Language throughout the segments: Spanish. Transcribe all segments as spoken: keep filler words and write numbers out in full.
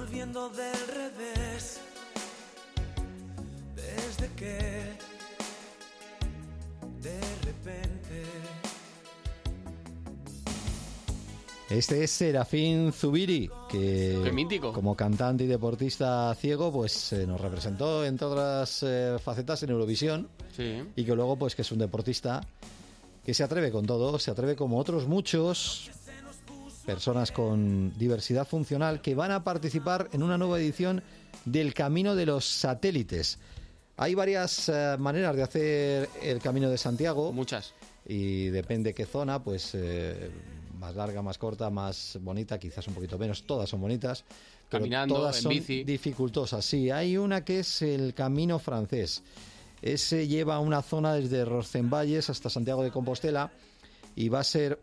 volviendo del revés, desde que de repente. Este es Serafín Zubiri, que ¡Qué mítico! Como cantante y deportista ciego, pues eh, nos representó entre otras eh, facetas en Eurovisión. Sí. Y que luego, pues que es un deportista que se atreve con todo, se atreve como otros muchos, personas con diversidad funcional que van a participar en una nueva edición del Camino de los Satélites. Hay varias eh, maneras de hacer el Camino de Santiago. Muchas. Y depende qué zona, pues eh, más larga, más corta, más bonita, quizás un poquito menos. Todas son bonitas, pero caminando, todas en son bici. dificultosas. Sí, hay una que es el Camino Francés. Ese lleva una zona desde Rozenvalles hasta Santiago de Compostela y va a ser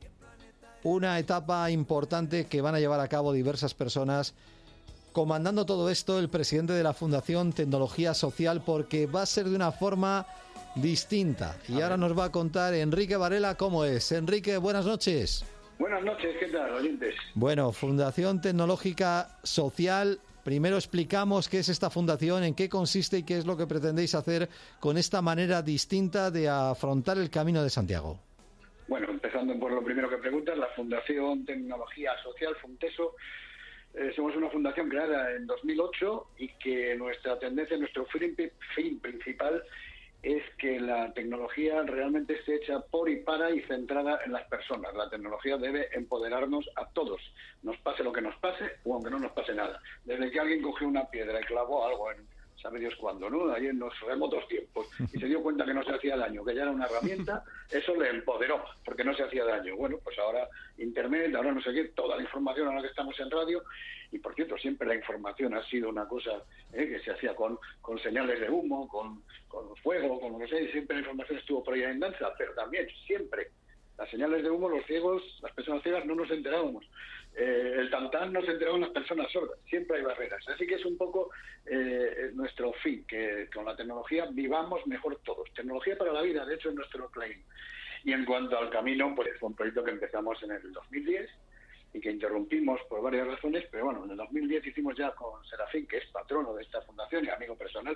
una etapa importante que van a llevar a cabo diversas personas. Comandando todo esto, el presidente de la Fundación Tecnología Social, porque va a ser de una forma distinta. Y ahora nos va a contar Enrique Varela cómo es. Enrique, buenas noches. Buenas noches, ¿qué tal, oyentes? Bueno, Fundación Tecnológica Social. Primero explicamos qué es esta fundación, en qué consiste y qué es lo que pretendéis hacer con esta manera distinta de afrontar el Camino de Santiago. Bueno, empezando por lo primero que preguntas, la Fundación Tecnología Social, Funteso, eh, somos una fundación creada en dos mil ocho y que nuestra tendencia, nuestro fin, fin principal es que la tecnología realmente esté hecha por y para y centrada en las personas. La tecnología debe empoderarnos a todos, nos pase lo que nos pase o aunque no nos pase nada. Desde que alguien cogió una piedra y clavó algo en sabe Dios cuándo, ¿no? Ahí en los remotos tiempos, y se dio cuenta que no se hacía daño, que ya era una herramienta, eso le empoderó, porque no se hacía daño. Bueno, pues ahora Internet, ahora no sé qué, toda la información, ahora que estamos en radio, y por cierto, siempre la información ha sido una cosa ¿eh? que se hacía con, con señales de humo, con, con fuego, con lo que sea, y siempre la información estuvo por ahí en danza, pero también, siempre, las señales de humo, los ciegos, las personas ciegas no nos enterábamos. Eh, el tantán no se enteraban las personas sordas, siempre hay barreras. Así que es un poco eh, nuestro fin, que con la tecnología vivamos mejor todos. Tecnología para la vida, de hecho, es nuestro claim. Y en cuanto al camino, pues fue un proyecto que empezamos en el dos mil diez y que interrumpimos por varias razones, pero bueno, en el dos mil diez hicimos ya con Serafín, que es patrono de esta fundación y amigo personal,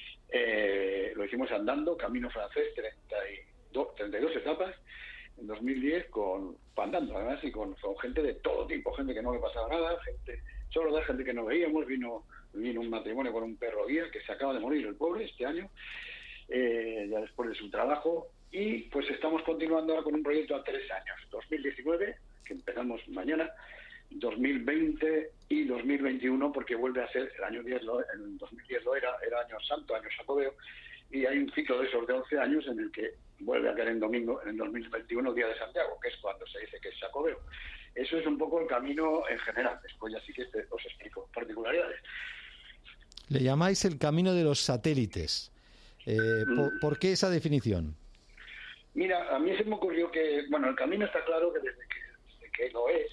eh, lo hicimos andando, Camino Francés, treinta y dos etapas, en dos mil diez con andando además y con, con gente de todo tipo, gente que no le pasaba nada, gente sorda, gente que no veíamos. Vino vino un matrimonio con un perro guía que se acaba de morir el pobre este año, eh, ya después de su trabajo, y pues estamos continuando ahora con un proyecto a tres años, dos mil diecinueve, que empezamos mañana, dos mil veinte y dos mil veintiuno, porque vuelve a ser el año diez, lo, el dos mil diez lo era, era año santo, año Jacobeo, y hay un ciclo de esos de once años en el que vuelve a caer en domingo, en el dos mil veintiuno, Día de Santiago, que es cuando se dice que es Jacobeo. Eso es un poco el camino en general. Después ya sí que te, os explico particularidades. Le llamáis el Camino de los Satélites. Eh, ¿por, ¿Por qué esa definición? Mira, a mí se me ocurrió que, bueno, el camino está claro que desde que, desde que lo es,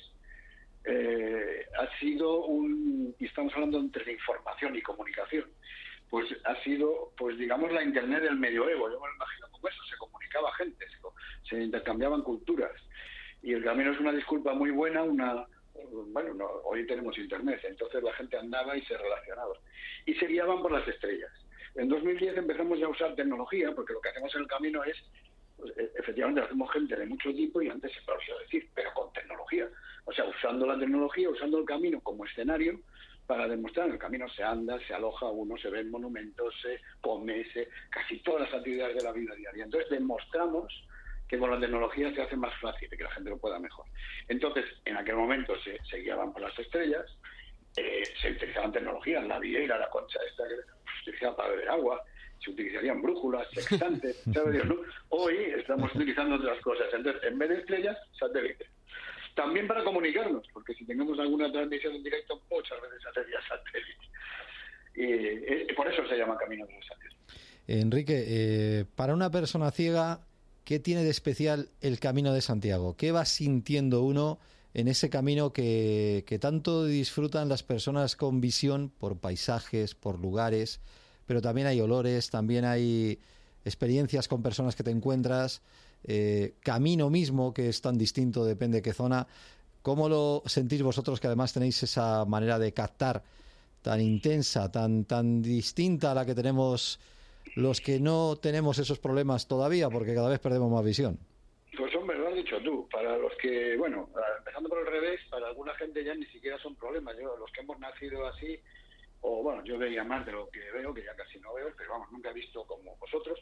eh, ha sido un, y estamos hablando entre información y comunicación, pues ha sido, pues digamos, la Internet del medioevo. Yo me lo imagino como eso, se comunicaba gente, se, se intercambiaban culturas. Y el camino es una disculpa muy buena, una bueno, no, hoy tenemos Internet, entonces la gente andaba y se relacionaba. Y se guiaban por las estrellas. En dos mil diez empezamos ya a usar tecnología, porque lo que hacemos en el camino es, pues, efectivamente, hacemos gente de mucho tipo, y antes se podía decir, pero con tecnología. O sea, usando la tecnología, usando el camino como escenario, para demostrar, en el camino se anda, se aloja uno, se ven monumentos, se come, se, casi todas las actividades de la vida diaria. Entonces demostramos que con la tecnología se hace más fácil y que la gente lo pueda mejor. Entonces, en aquel momento se, se guiaban por las estrellas, eh, se utilizaban tecnologías, la vieira, la concha esta que se utilizaba para beber agua, se utilizarían brújulas, sextantes, ¿sabes? ¿No? Hoy estamos utilizando otras cosas. Entonces, en vez de estrellas, satélites. También para comunicarnos, porque si tenemos alguna transmisión en directo, muchas veces sería satélite. Y eh, por eso se llama Camino de los Satélites. Enrique, eh, para una persona ciega, ¿qué tiene de especial el Camino de Santiago? ¿Qué va sintiendo uno en ese camino que, que tanto disfrutan las personas con visión por paisajes, por lugares, pero también hay olores, también hay experiencias con personas que te encuentras, eh, camino mismo que es tan distinto, depende de qué zona? ¿Cómo lo sentís vosotros, que además tenéis esa manera de captar tan intensa, tan, tan distinta a la que tenemos los que no tenemos esos problemas todavía, porque cada vez perdemos más visión. Pues hombre, lo has dicho tú. Para los que, bueno, empezando por el revés, para alguna gente ya ni siquiera son problemas. Yo, los que hemos nacido así, o bueno, yo veía más de lo que veo, que ya casi no veo, pero vamos, nunca he visto como vosotros,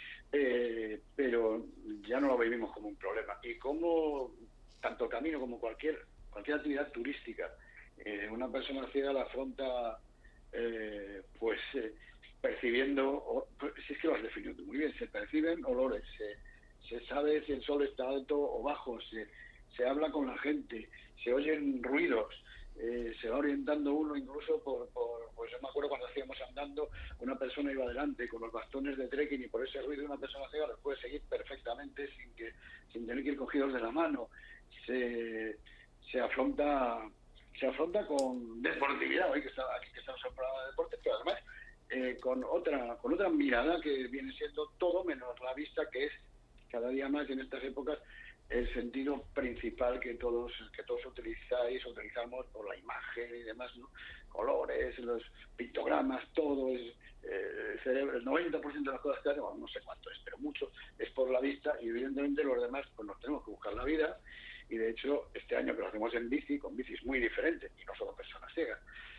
eh, pero ya no lo vivimos como un problema. Y como tanto el camino como cualquier cualquier actividad turística, eh, una persona ciega la afronta eh, pues eh, percibiendo, o, pues, si es que lo has definido tú muy bien, se perciben olores, se, se sabe si el sol está alto o bajo, se, se habla con la gente, se oyen ruidos, eh, se va orientando uno incluso por, por, pues yo me acuerdo cuando hacíamos andando, una persona iba adelante con los bastones de trekking y por ese ruido una persona ciega los puede seguir perfectamente sin que sin tener que ir cogidos de la mano. Se, se afronta se afronta con deportividad, hoy que está aquí que estamos en un programa de deporte, pero además eh, con otra con otra mirada que viene siendo todo menos la vista, que es cada día más en estas épocas el sentido principal que todos que todos utilizáis, utilizamos por la imagen y demás, ¿no? Colores, los pictogramas, todo es eh, el cerebro, el noventa por ciento de las cosas que hacemos, no sé cuánto es, pero mucho es por la vista, y evidentemente los demás pues nos tenemos que buscar la vida. Y de hecho este año que lo hacemos en bici, con bicis muy diferentes, y no solo personas ciegas,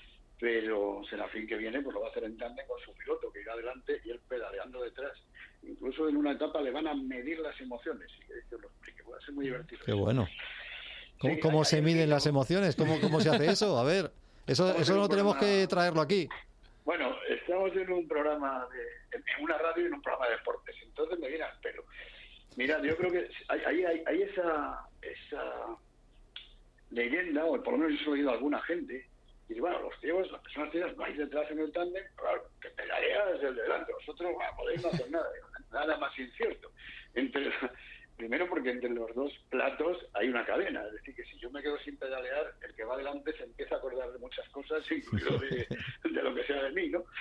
pero Serafín, que viene, pues lo va a hacer en tándem con su piloto, que irá adelante y él pedaleando detrás. Incluso en una etapa le van a medir las emociones, y que lo explique, va a ser muy divertido. Qué bueno. ¿Cómo, Sí, cómo hay, se hay miden vídeo. las emociones? ¿Cómo, ¿Cómo se hace eso? A ver, eso, eso no tenemos que traerlo aquí. Bueno, estamos en un programa, de, en una radio y en un programa de deportes, entonces me viene al pelo. Mira, yo creo que hay, hay, hay esa, esa leyenda, o por lo menos yo he oído a alguna gente, y dice, bueno, los ciegos, las personas ciegas vais detrás en el tándem, claro, que pedalea desde el delante, vosotros bueno, podéis no hacer nada, nada más incierto. Entre, primero porque entre los dos platos hay una cadena, es decir, que si yo me quedo sin pedalear, el que va delante se empieza a acordar de muchas cosas, incluido de, de lo que sea de mí, ¿no?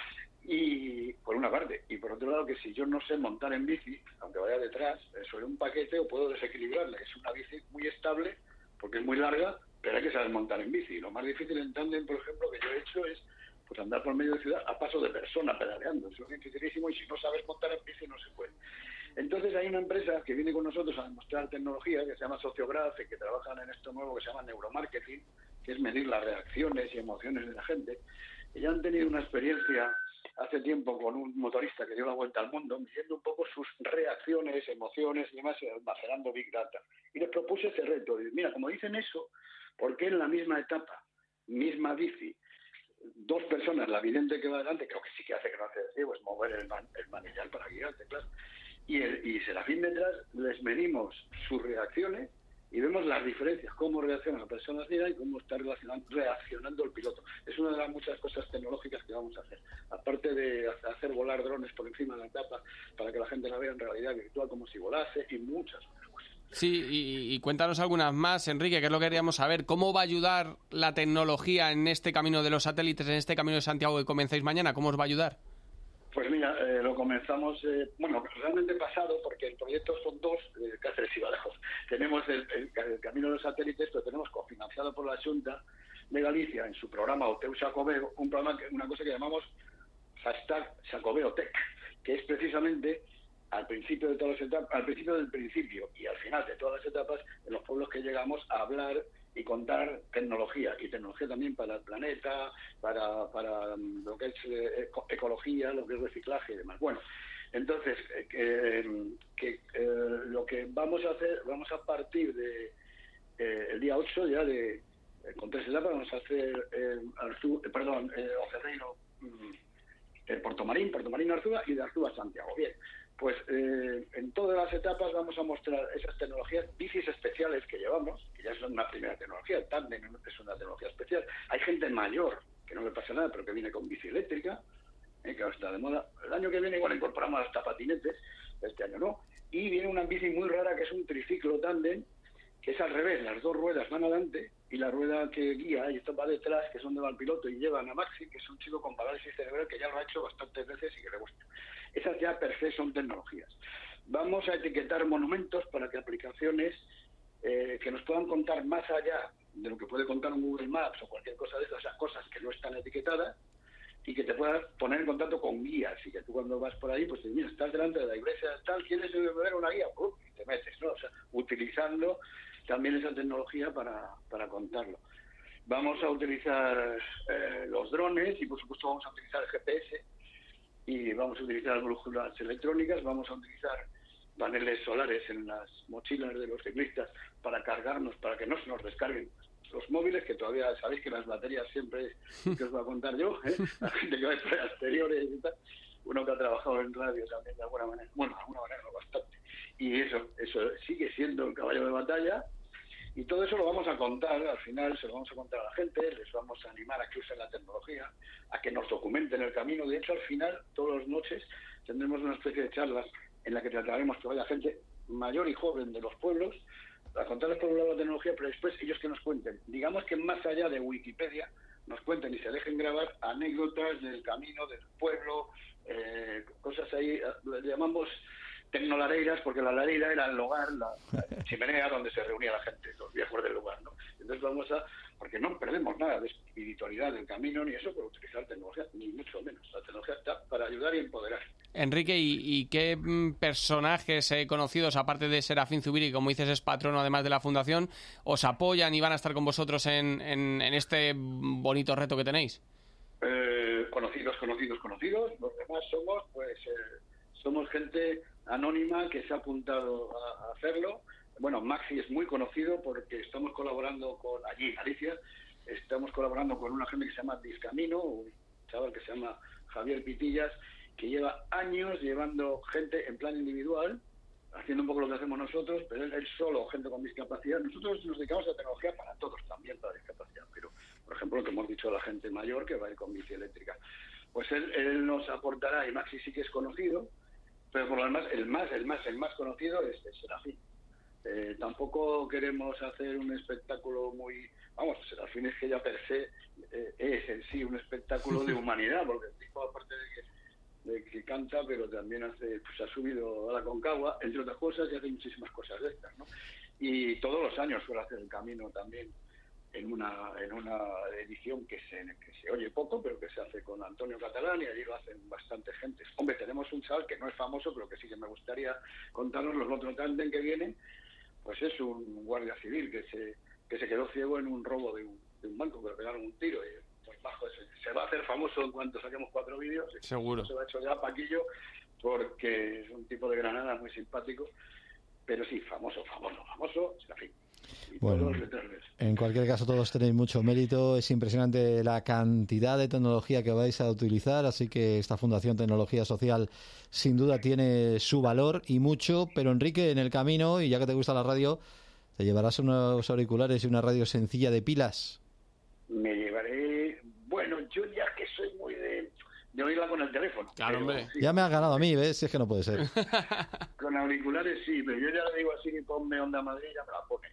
Y por una parte, y por otro lado que si yo no sé montar en bici, aunque vaya detrás, sobre un paquete o puedo desequilibrarla, es una bici muy estable porque es muy larga, pero hay que saber montar en bici. Lo más difícil en tándem, por ejemplo, que yo he hecho es pues andar por medio de ciudad a paso de persona pedaleando, eso es dificilísimo y si no sabes montar en bici no se puede. Entonces hay una empresa que viene con nosotros a demostrar tecnología que se llama Sociograph y que trabajan en esto nuevo que se llama neuromarketing, que es medir las reacciones y emociones de la gente. Y ya han tenido una experiencia hace tiempo con un motorista que dio la vuelta al mundo, midiendo un poco sus reacciones, emociones y demás, almacenando Big Data. Y les propuse ese reto. Y mira, como dicen eso, ¿por qué en la misma etapa, misma bici, dos personas, la vidente que va adelante, creo que sí que hace que no hace ciego, es mover el, man, el manillar para guiarte, claro, y, el, y Serafín detrás, les medimos sus reacciones y vemos las diferencias, cómo reacciona la persona ciega y cómo está reaccionando el piloto. Es una de las muchas cosas tecnológicas que vamos a hacer. Aparte de hacer volar drones por encima de la etapa para que la gente la vea en realidad virtual como si volase y muchas otras cosas. Sí, y, y cuéntanos algunas más, Enrique, que es lo que queríamos saber. ¿Cómo va a ayudar la tecnología en este camino de los satélites, en este camino de Santiago que comenzáis mañana? ¿Cómo os va a ayudar? Pues mira, eh, lo comenzamos, eh, bueno, realmente pasado, porque el proyecto son dos, eh, Cáceres y Badajoz. Tenemos el, el, el camino de los satélites, pero tenemos cofinanciado por la Xunta de Galicia en su programa O T E U Xacobeo, un programa, que, una cosa que llamamos hashtag Xacobeotech, que es precisamente al principio de todas las etapas, al principio del principio y al final de todas las etapas, en los pueblos que llegamos a hablar y contar tecnología, y tecnología también para el planeta, para, para lo que es eh, ecología, lo que es reciclaje y demás. Bueno, entonces, eh, que, que eh, lo que vamos a hacer, vamos a partir de eh, el día ocho ya de, eh, con tres etapas, vamos a hacer eh, Arzú, eh, perdón, eh, Ocerreiro, eh, Portomarín, Portomarín Arzúa y de Arzúa a Santiago. Bien. Pues eh, en todas las etapas vamos a mostrar esas tecnologías, bicis especiales que llevamos, que ya son una primera tecnología, el tándem es una tecnología especial. Hay gente mayor, que no le pasa nada, pero que viene con bici eléctrica, eh, que ahora está de moda. El año que viene igual incorporamos hasta patinetes, este año no. Y viene una bici muy rara que es un triciclo tándem, que es al revés, las dos ruedas van adelante y la rueda que guía y esto va detrás, que es donde va el piloto, y llevan a Maxi, que es un chico con parálisis cerebral que ya lo ha hecho bastantes veces y que le gusta. Esas ya per se son tecnologías. Vamos a etiquetar monumentos para que aplicaciones eh, que nos puedan contar más allá de lo que puede contar un Google Maps o cualquier cosa de esas, o sea, cosas que no están etiquetadas, y que te puedas poner en contacto con guías, y que tú cuando vas por ahí, pues te dices, mira, estás delante de la iglesia tal, ¿quieres ver una guía? ¡Pum! Y te metes, ¿no? O sea, utilizando también esa tecnología para, para contarlo. Vamos a utilizar eh, los drones y, por supuesto, vamos a utilizar el G P S y vamos a utilizar brújulas electrónicas, vamos a utilizar paneles solares en las mochilas de los ciclistas para cargarnos, para que no se nos descarguen los móviles, que todavía sabéis que las baterías siempre, que os voy a contar yo, ¿eh? La gente que va por exteriores y tal, uno que ha trabajado en radio también de alguna manera, bueno, de alguna manera no bastante, y eso, eso sigue siendo el caballo de batalla, y todo eso lo vamos a contar, al final se lo vamos a contar a la gente, les vamos a animar a que usen la tecnología, a que nos documenten el camino. De hecho, al final, todas las noches, tendremos una especie de charlas en la que trataremos que vaya gente mayor y joven de los pueblos a contarles por un lado la tecnología, pero después ellos que nos cuenten, digamos que más allá de Wikipedia, nos cuenten y se dejen grabar anécdotas del camino, del pueblo, eh, cosas ahí, le llamamos tecnolareiras, porque la lareira era el hogar, la, la chimenea donde se reunía la gente, los viejos del lugar, ¿no? Entonces vamos a, porque no perdemos nada de espiritualidad del camino, ni eso por utilizar tecnología, ni mucho menos. La tecnología está para ayudar y empoderar. Enrique, ¿y, y qué mm, personajes eh, conocidos, aparte de Serafín Zubiri, como dices es patrono además de la Fundación, os apoyan y van a estar con vosotros en, en, en este bonito reto que tenéis? Eh, conocidos, conocidos, conocidos. Los demás somos, pues, eh, somos gente anónima que se ha apuntado a, a hacerlo. Bueno, Maxi es muy conocido porque estamos colaborando con, allí en Galicia, estamos colaborando con una gente que se llama Discamino, un chaval que se llama Javier Pitillas, que lleva años llevando gente en plan individual, haciendo un poco lo que hacemos nosotros, pero él, él solo, gente con discapacidad. Nosotros nos dedicamos a la tecnología para todos, también para discapacidad, pero, por ejemplo, lo que hemos dicho a la gente mayor que va a ir con bici eléctrica. Pues él, él nos aportará, y Maxi sí que es conocido, pero por lo demás, el más, el más, el más conocido es, es Serafín. Eh, tampoco queremos hacer un espectáculo muy... Vamos, Serafín es que ya per se eh, es en sí un espectáculo de humanidad, porque el tipo, aparte de que, de que canta, pero también hace, pues ha subido a la Concagua, entre otras cosas, y hace muchísimas cosas de estas, ¿no? Y todos los años suele hacer el camino también en una en una edición que se, que se oye poco, pero que se hace con Antonio Catalán, y allí lo hacen bastante gente. Hombre, tenemos un chaval que no es famoso, pero que sí que me gustaría contarnos, los otros tándem que vienen, pues es un guardia civil que se que se quedó ciego en un robo de un, de un banco, que le pegaron un tiro, y muy bajo. Se, se va a hacer famoso en cuanto saquemos cuatro vídeos. Seguro. Se lo ha hecho ya Paquillo, porque es un tipo de Granada muy simpático, pero sí, famoso, famoso, famoso, Serafín. Bueno, en cualquier caso todos tenéis mucho mérito, es impresionante la cantidad de tecnología que vais a utilizar, así que esta Fundación Tecnología Social sin duda tiene su valor y mucho, pero Enrique, en el camino, y ya que te gusta la radio, ¿te llevarás unos auriculares y una radio sencilla de pilas? Me llevaré, bueno, yo ya que soy muy de, de oírla con el teléfono. Claro, hombre. Sí. Ya me has ganado a mí, ¿ves? Si es que no puede ser. Con auriculares sí, pero yo ya le digo así, ponme Onda Madrid, ya me la pone.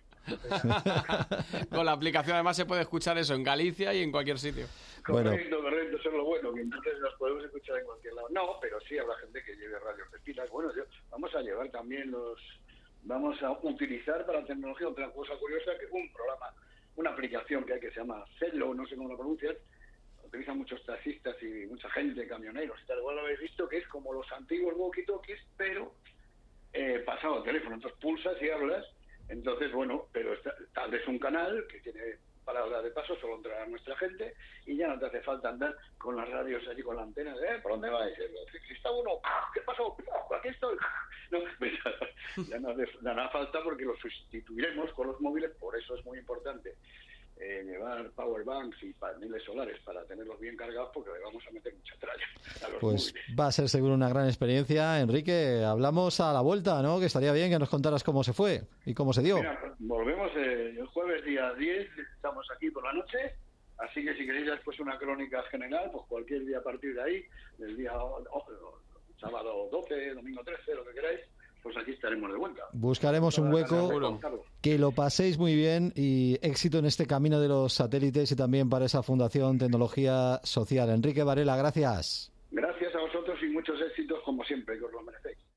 Con la aplicación además se puede escuchar eso en Galicia y en cualquier sitio. Bueno. Correcto, correcto, eso es lo bueno, que entonces los podemos escuchar en cualquier lado. No, pero sí habrá gente que lleve radios de pilas. Bueno, yo, vamos a llevar también los... Vamos a utilizar para la tecnología otra cosa curiosa, que es un programa, una aplicación que hay que se llama Cello, no sé cómo lo pronuncias, utilizan muchos taxistas y mucha gente, camioneros y tal. Igual lo habéis visto, que es como los antiguos walkie-talkies, pero eh, pasado al teléfono. Entonces pulsas y hablas. Entonces, bueno, pero está, tal vez un canal que tiene palabras de paso, solo entrará nuestra gente y ya no te hace falta andar con las radios allí, con la antena de, eh, ¿por dónde vais? Si está uno, ¿qué pasó? Aquí estoy. No, pues ya, ya, no hace, ya no hace falta porque lo sustituiremos con los móviles, por eso es muy importante eh, llevar power banks y paneles solares para tenerlos bien cargados, porque le vamos a meter mucha tralla a los pues móviles. Va a ser seguro una gran experiencia. Enrique, hablamos a la vuelta, ¿no? Que estaría bien que nos contaras cómo se fue y cómo se dio. Mira, volvemos eh, el jueves día diez, estamos aquí por la noche, así que si queréis después una crónica general, pues cualquier día a partir de ahí, del día oh, oh, sábado doce, domingo trece, lo que queráis, pues aquí estaremos de vuelta. Buscaremos un hueco, que lo paséis muy bien y éxito en este camino de los satélites y también para esa Fundación Tecnología Social. Enrique Varela, gracias. Gracias a vosotros y muchos éxitos como siempre, que os lo merecéis.